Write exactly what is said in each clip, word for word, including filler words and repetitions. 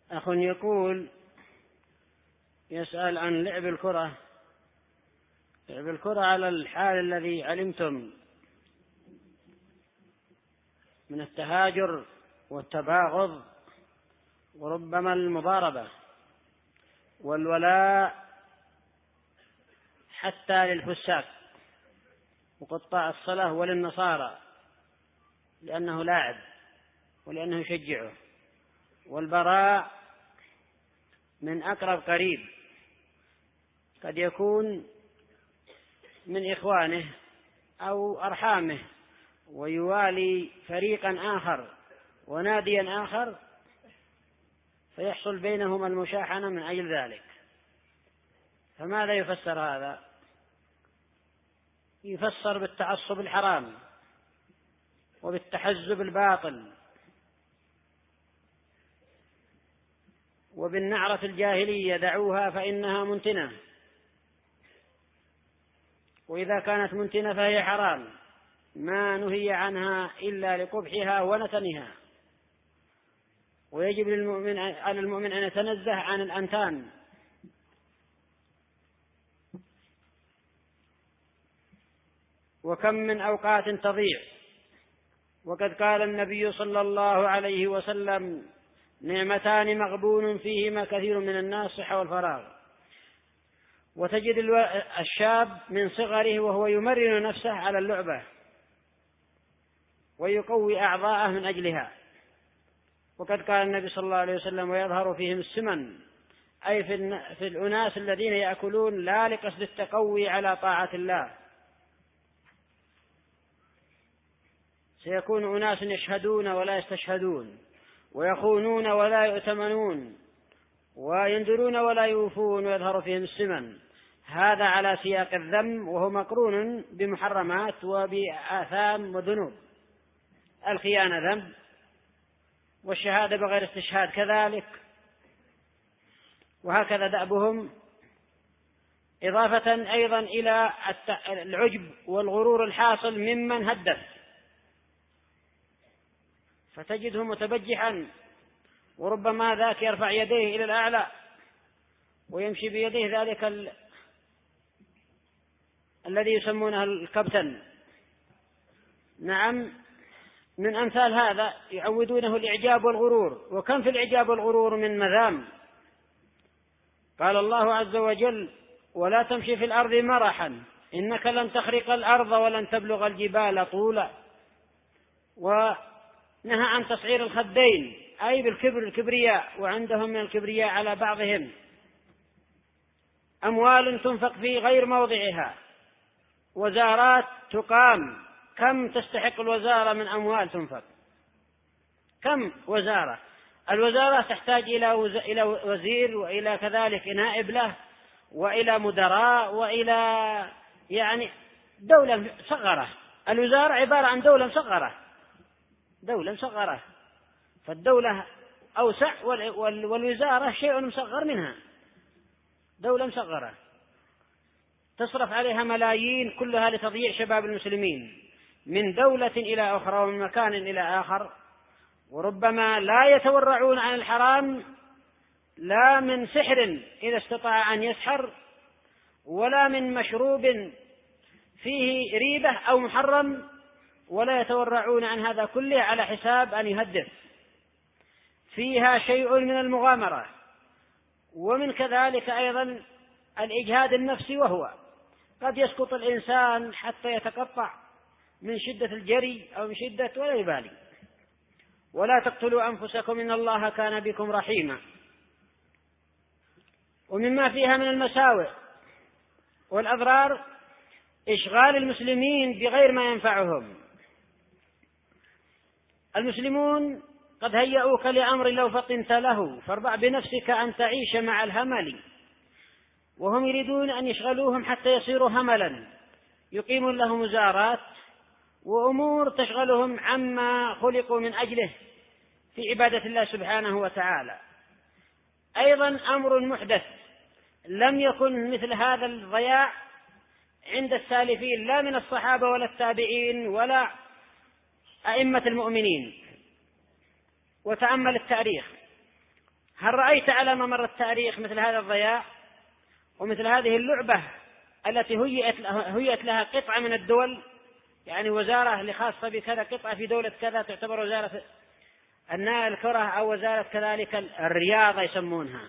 أخ يقول يسأل عن لعب الكرة لعب الكرة على الحال الذي علمتم من التهاجر والتباغض وربما المضاربة والولاء حتى للفساق وقطاع الصلاة وللنصارى لأنه لاعب ولأنه يشجعه، والبراء من أقرب قريب قد يكون من إخوانه أو أرحامه ويوالي فريقا آخر وناديا آخر فيحصل بينهما المشاحنة من أجل ذلك. فماذا يفسر هذا؟ يفسر بالتعصب الحرام وبالتحزب الباطل وبالنعرة الجاهلية دعوها فإنها منتنة، وإذا كانت منتنة فهي حرام ما نهي عنها إلا لقبحها ونتنها. ويجب للمؤمن على المؤمن أن يتنزه عن الأنتان وكم من أوقات تضيع، وقد قال النبي صلى الله عليه وسلم نعمتان مغبون فيهما كثير من الناس الصحة والفراغ. وتجد الشاب من صغره وهو يمرن نفسه على اللعبة ويقوي أعضاءه من أجلها، وقد قال النبي صلى الله عليه وسلم ويظهر فيهم السمن، أي في الأناس الذين يأكلون لا لقصد التقوي على طاعة الله. سيكون أناس يشهدون ولا يستشهدون ويخونون ولا يؤتمنون وينذرون ولا يوفون ويظهر فيهم السمن. هذا على سياق الذم وهو مقرون بمحرمات وبآثام وذنوب. الخيانة ذنب، والشهادة بغير استشهاد كذلك، وهكذا دأبهم، إضافة أيضا إلى العجب والغرور الحاصل ممن هدف، فتجده متبجحا وربما ذاك يرفع يديه إلى الأعلى ويمشي بيديه ذلك ال... الذي يسمونه الكبتن. نعم، من أمثال هذا يعودونه الإعجاب والغرور، وكم في الإعجاب والغرور من مذام. قال الله عز وجل ولا تمشي في الأرض مرحا إنك لن تخرق الأرض ولن تبلغ الجبال طولا. ونهى عن تصعير الخدين أي بالكبر الكبرياء، وعندهم من الكبرياء على بعضهم أموال تنفق في غير موضعها، وزارات تقام. كم تستحق الوزارة من أموال تنفق؟ كم وزارة؟ الوزارة تحتاج إلى وزير وإلى كذلك نائب له وإلى مدراء وإلى يعني دولة صغرة. الوزارة عبارة عن دولة صغرة، دولة صغرة، فالدولة أوسع والوزارة شيء مصغر منها، دولة مصغرة تصرف عليها ملايين كلها لتضييع شباب المسلمين من دولة إلى أخرى ومن مكان إلى آخر، وربما لا يتورعون عن الحرام لا من سحر إذا استطاع أن يسحر، ولا من مشروب فيه ريبة أو محرم، ولا يتورعون عن هذا كله على حساب أن يهدف. فيها شيء من المغامرة، ومن كذلك أيضا الإجهاد النفسي، وهو قد يسقط الإنسان حتى يتقطع من شدة الجري أو من شدة ولا يبالي. ولا تقتلوا أنفسكم إن الله كان بكم رحيما. ومما فيها من المساوئ والأضرار إشغال المسلمين بغير ما ينفعهم. المسلمون قد هيئوك لأمر لو فطنت له فاربع بنفسك أن تعيش مع الهمل، وهم يريدون أن يشغلوهم حتى يصيروا هملا، يقيمون لهم وزارات وأمور تشغلهم عما خلقوا من أجله في عبادة الله سبحانه وتعالى. أيضا أمر محدث لم يكن مثل هذا الضياع عند السالفين لا من الصحابة ولا التابعين ولا أئمة المؤمنين. وتأمل التاريخ، هل رأيت على ممر التاريخ مثل هذا الضياع ومثل هذه اللعبة التي هيئت لها قطعة من الدول، يعني وزارة لخاصة بكذا، قطعة في دولة كذا تعتبر وزارة الكرة أو وزارة كذلك الرياضة يسمونها.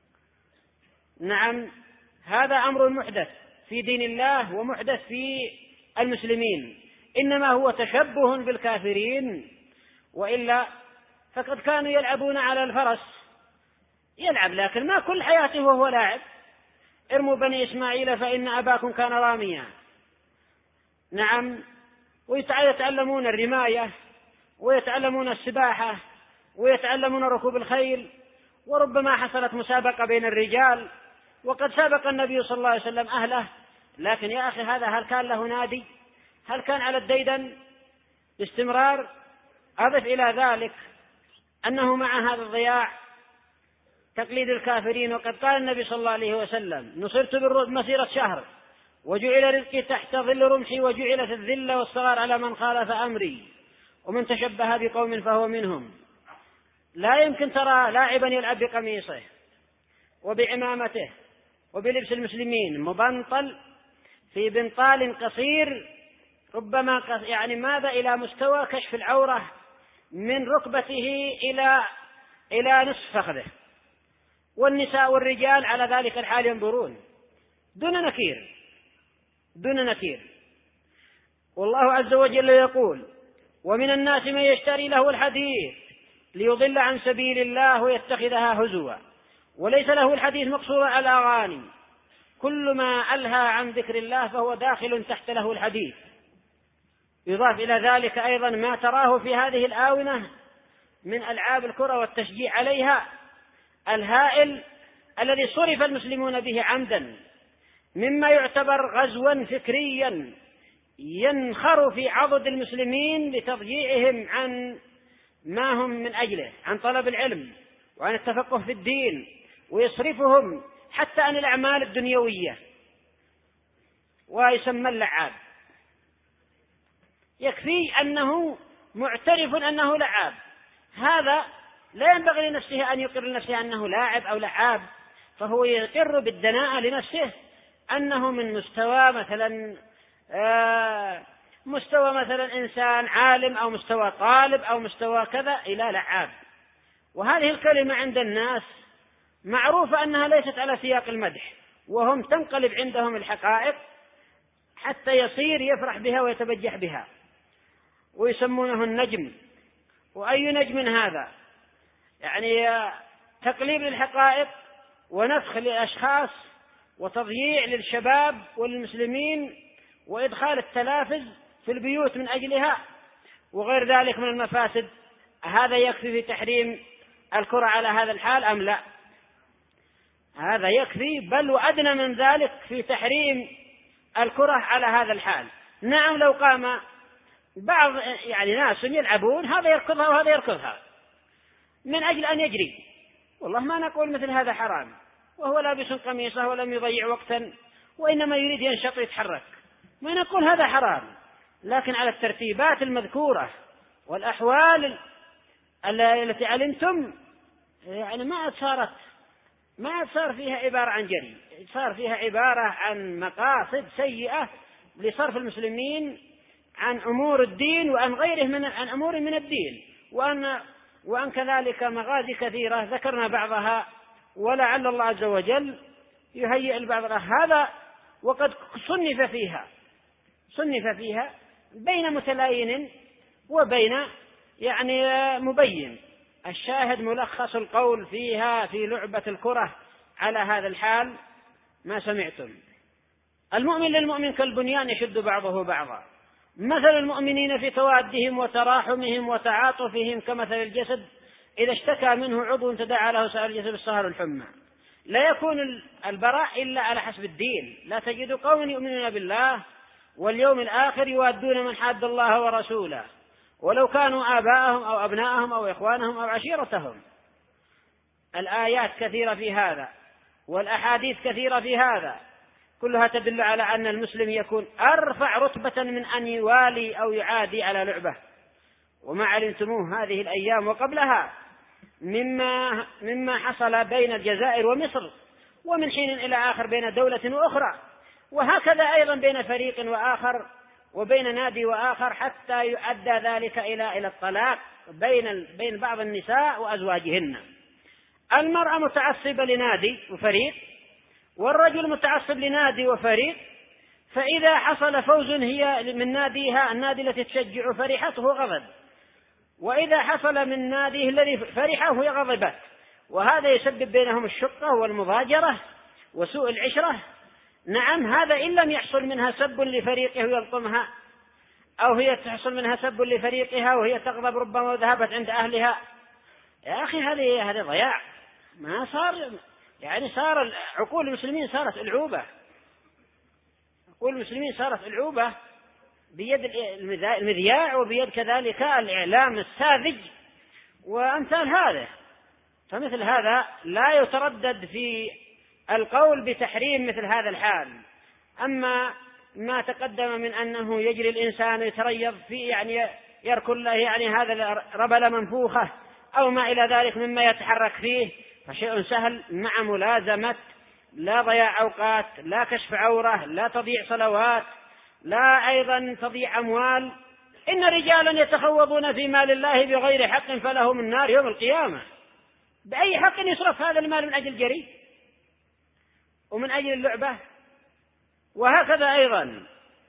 نعم، هذا أمر محدث في دين الله ومحدث في المسلمين، إنما هو تشبه بالكافرين، وإلا فقد كانوا يلعبون على الفرس، يلعب لكن ما كل حياته وهو لاعب. ارموا بني إسماعيل فإن أباكم كان راميا. نعم، ويتعلمون الرماية ويتعلمون السباحة ويتعلمون ركوب الخيل، وربما حصلت مسابقة بين الرجال وقد سابق النبي صلى الله عليه وسلم أهله. لكن يا أخي هذا هل كان له نادي؟ هل كان على الديدن باستمرار؟ أضف إلى ذلك أنه مع هذا الضياع تقليد الكافرين، وقد قال النبي صلى الله عليه وسلم: نصرت بالرعب مسيرة شهر وجعل رزقي تحت ظل رمحي وجعلت الذلة والصغار على من خالف أمري ومن تشبه بقوم فهو منهم. لا يمكن ترى لاعبا يلعب بقميصه وبعمامته وبلبس المسلمين مبنطل في بنطال قصير، ربما يعني ماذا إلى مستوى كشف العورة من ركبته إلى إلى نصف فخذه، والنساء والرجال على ذلك الحال ينظرون دون نكير دون نكير. والله عز وجل يقول: ومن الناس من يشتري له الحديث ليضل عن سبيل الله ويتخذها هزوا وليس له الحديث مقصورا على الأغاني كل ما ألهى عن ذكر الله فهو داخل تحت له الحديث. يضاف إلى ذلك أيضا ما تراه في هذه الآونة من ألعاب الكرة والتشجيع عليها الهائل الذي صرف المسلمون به عمدا، مما يعتبر غزوا فكريا ينخر في عضد المسلمين لتضييعهم عن ما هم من أجله، عن طلب العلم وعن التفقه في الدين، ويصرفهم حتى عن الأعمال الدنيوية. ويسمى اللعاب، يكفي أنه معترف أنه لعاب، هذا لا ينبغي لنفسه أن يقر لنفسه أنه لاعب أو لعاب، فهو يقر بالدناءة لنفسه أنه من مستوى مثلا آه مستوى مثلا إنسان عالم أو مستوى طالب أو مستوى كذا إلى لعاب. وهذه الكلمة عند الناس معروفة أنها ليست على سياق المدح، وهم تنقلب عندهم الحقائق حتى يصير يفرح بها ويتبجح بها، ويسمونه النجم. وأي نجم هذا؟ يعني تقليب للحقائق ونفخ للأشخاص وتضييع للشباب والمسلمين وإدخال التلافز في البيوت من أجلها وغير ذلك من المفاسد. هذا يكفي في تحريم الكرة على هذا الحال أم لا؟ هذا يكفي، بل وأدنى من ذلك في تحريم الكرة على هذا الحال. نعم، لو قام بعض يعني ناس يلعبون هذا يركضها وهذا يركضها من أجل أن يجري، والله ما نقول مثل هذا حرام، وهو لابس قميصه ولم يضيع وقتا وإنما يريد ينشط ويتحرك، ما نقول هذا حرام، لكن على الترتيبات المذكورة والأحوال التي علمتم يعني ما صارت ما صار فيها عبارة عن جري، صار فيها عبارة عن مقاصد سيئة لصرف المسلمين عن أمور الدين وعن غيره من عن أمور من الدين، وأن وأن كذلك مغازي كثيرة ذكرنا بعضها ولعل الله عز وجل يهيئ البعض هذا. وقد صنف فيها صنف فيها بين متلاين وبين يعني مبين. الشاهد ملخص القول فيها في لعبة الكرة على هذا الحال ما سمعتم. المؤمن للمؤمن كالبنيان يشد بعضه بعضا، مثل المؤمنين في توادهم وتراحمهم وتعاطفهم كمثل الجسد إذا اشتكى منه عضو تداعى له سائر الجسد بالسهر والحمى. لا يكون البراء إلا على حسب الدين. لا تجد قوم يؤمنون بالله واليوم الآخر يوادون من حاد الله ورسوله ولو كانوا آباءهم أو أبناءهم أو إخوانهم أو عشيرتهم. الآيات كثيرة في هذا والأحاديث كثيرة في هذا، كلها تدل على أن المسلم يكون أرفع رتبة من أن يوالي أو يعادي على لعبة. وما علمتموه هذه الأيام وقبلها مما مما حصل بين الجزائر ومصر، ومن حين إلى آخر بين دولة وأخرى، وهكذا أيضا بين فريق وآخر وبين نادي وآخر، حتى يؤدى ذلك إلى إلى الطلاق بين بين بعض النساء وأزواجهن. المرأة متعصبة لنادي وفريق، والرجل متعصب لنادي وفريق، فإذا حصل فوز هي من ناديها النادي التي تشجع فرحته غضب، وإذا حصل من ناديه الذي فرحه هي غضبت، وهذا يسبب بينهم الشقة والمضاجرة وسوء العشرة. نعم، هذا إن لم يحصل منها سب لفريقه ويلطمها، أو هي تحصل منها سب لفريقها وهي تغضب ربما وذهبت عند أهلها. يا أخي هذه هذا ضياع، ما صار يعني صار عقول المسلمين صارت ألعوبة، عقول المسلمين صارت ألعوبة بيد المذياع وبيد كذلك الإعلام الساذج وأمثال هذا. فمثل هذا لا يتردد في القول بتحريم مثل هذا الحال. أما ما تقدم من أنه يجري الإنسان يتريض فيه، يعني يركل له يعني هذا ربلة منفوخة أو ما إلى ذلك مما يتحرك فيه، فشيء سهل مع ملازمة لا ضياع أوقات، لا كشف عورة، لا تضيع صلوات، لا أيضا تضيع أموال. إن رجالا يتخوضون في مال الله بغير حق فلهم النار يوم القيامة. بأي حق يصرف هذا المال؟ من أجل جري ومن أجل اللعبة. وهكذا أيضا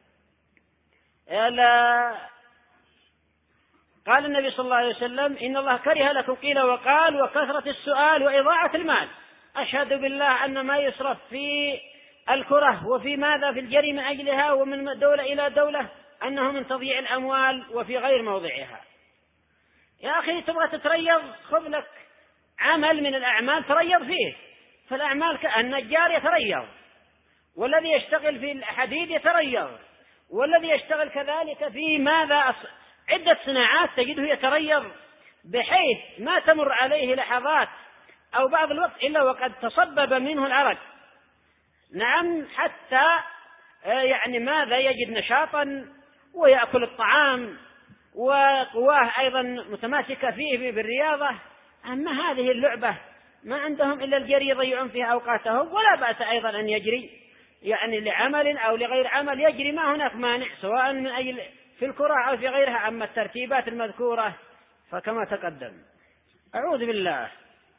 قال النبي صلى الله عليه وسلم: إن الله كره لكم قيل وقال وكثرة السؤال وإضاعة المال. أشهد بالله أن ما يصرف في الكرة وفي ماذا في الجري من أجلها ومن دولة إلى دولة أنه من تضييع الأموال وفي غير موضعها. يا أخي تبغى تتريض، خذ لك عمل من الأعمال تريض فيه. فالأعمال النجار يتريض، والذي يشتغل في الحديد يتريض، والذي يشتغل كذلك في ماذا عدة صناعات تجده يتريض، بحيث ما تمر عليه لحظات أو بعض الوقت إلا وقد تصبب منه العرق. نعم، حتى يعني ماذا يجد نشاطا ويأكل الطعام وقواه أيضا متماسكة فيه بالرياضة. أما هذه اللعبة ما عندهم إلا الجري يضيعون فيها أوقاتهم. ولا بأس أيضا أن يجري يعني لعمل أو لغير عمل، يجري ما هناك مانع، سواء من أجل في الكرة أو في غيرها. أما الترتيبات المذكورة فكما تقدم. أعوذ بالله.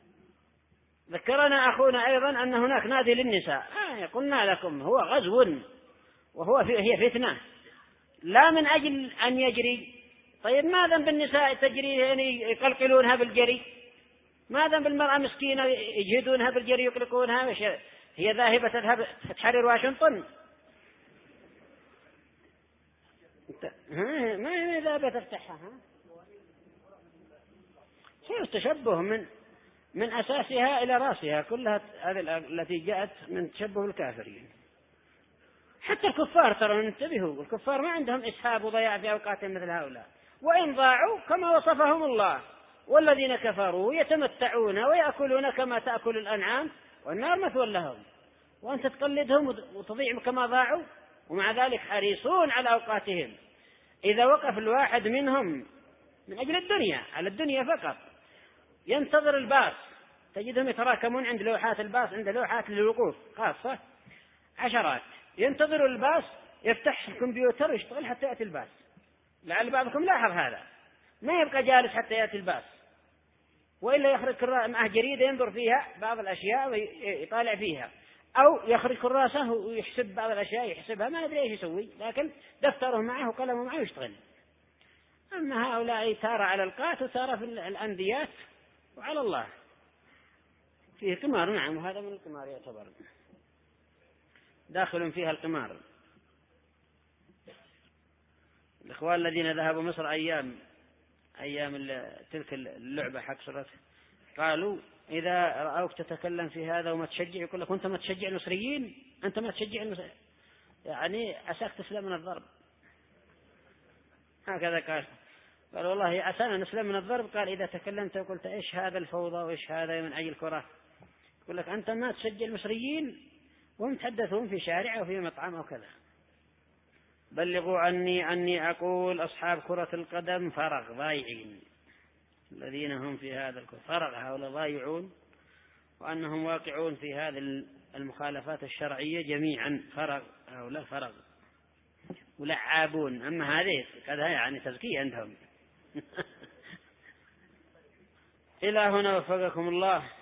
ذكرنا أخونا أيضا أن هناك نادي للنساء. آه قلنا لكم هو غزو وهو فيه هي فتنة، لا من أجل أن يجري. طيب ما ذنب النساء تجري يعني يقلقلونها بالجري؟ ما ذنب المرأة مسكينة يجهدونها بالجري يقلقونها؟ هي ذاهبة تذهب تحرر واشنطن؟ ما هي ذاهبة تفتحها؟ شيء التشبه من من أساسها إلى رأسها كلها، هذه التي جاءت من تشبه الكافرين. حتى الكفار ترى انتبهوا، الكفار ما عندهم إسحاب وضياع في أوقاتهم مثل هؤلاء، وإن ضاعوا كما وصفهم الله: والذين كفروا يتمتعون ويأكلون كما تأكل الأنعام والنار مثوى لهم. وأنت تقلدهم وتضيع كما ضاعوا، ومع ذلك حريصون على أوقاتهم. إذا وقف الواحد منهم من أجل الدنيا على الدنيا فقط ينتظر الباص، تجدهم يتراكمون عند لوحات الباص، عند لوحات للوقوف خاصة عشرات، ينتظر الباص، يفتح الكمبيوتر ويشتغل حتى يأتي الباص. لعل بعضكم لاحظ هذا، ما يبقى جالس حتى يأتي الباص، وإلا يخرج معه جريدة ينظر فيها بعض الأشياء ويطالع فيها، أو يخرج كراسة ويحسب بعض الأشياء يحسبها، ما ندري إيش يسوي، لكن دفتره معه وقلمه معه ويشتغل. أما هؤلاء تارة على القات وتارة في الأنديات وعلى الله فيه قمار. نعم، وهذا من القمار يعتبر داخل فيها القمار. الإخوان الذين ذهبوا مصر أيام أيام تلك اللعبة حق صرت، قالوا إذا رأوك تتكلم في هذا وما تشجع، يقول لك أنت ما تشجع المصريين، أنت ما تشجع المصريين، يعني عساك تسلم من الضرب. هكذا قال. قال والله عسانا نسلم من الضرب. قال إذا تكلمت وقلت إيش هذا الفوضى وإيش هذا من أجل الكرة، يقول لك أنت ما تشجع المصريين وهم تحدثون في شارع أو في مطعم أو كذا. بلغوا عني أني أقول أصحاب كرة القدم فرغ ضايعين. الذين هم في هذا الكفر، فرغ هؤلاء ضايعون وأنهم واقعون في هذه المخالفات الشرعية جميعا، فرغ هؤلاء فرغ ولعابون. أما هذه كذا يعني تزكية عندهم. إلى هنا وفقكم الله.